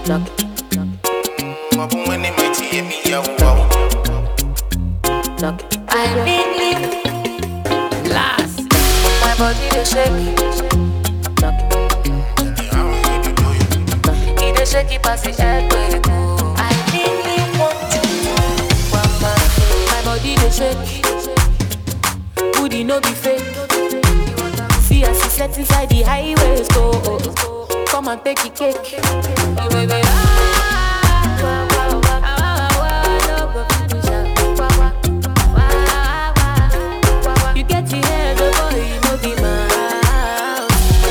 I need you last. My body they shake. It they shake it past the head where they go. I really want you. My body they shake. Booty no be fake. See as he set inside the highways go. Come and take the cake. You baby. You get your head over, you know be mine.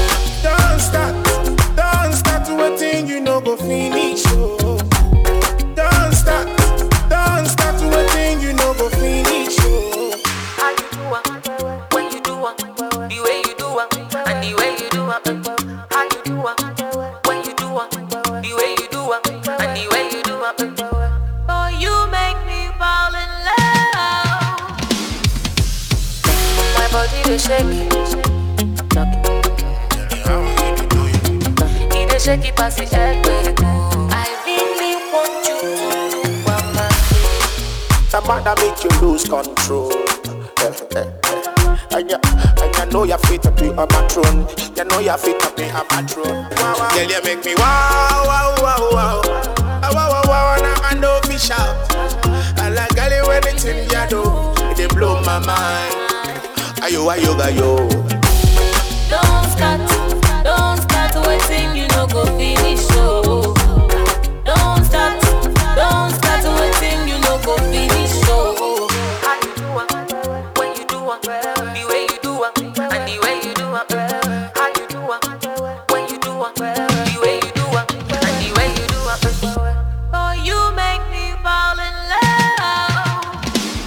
Don't start to a thing you know go finish. Oh. Don't start to a thing you know go finish. Oh. How you do when you do the way you do and the way you do how you do when you do the way you do and the way you do oh, you make me fall in love. My body they shake. It they shake it past the head where they go. I really want you to mama. Somebody make you lose control. And you know you're fit to be on my throne. You know you're fit to be on my throne. Girl, you make me wow, wow, wow, wow. Wow, wow, wow, and I know fish out. I like girl, when it's in you do, they blow my mind. Ayo. Don't start waiting, you know go finish. So don't start waiting, you know go finish. So how you do when you do the way you do and the way you do how you do when you do the way you do and the way you do oh, you make me fall in love.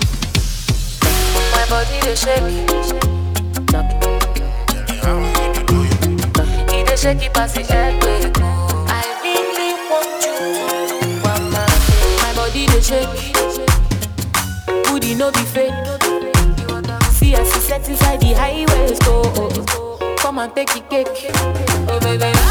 My body they shake. It they shake it past the head where they go. I really want you mama. My body they shake. Booty no be fake. See as he set inside the highways go. Come and take the cake. Oh baby.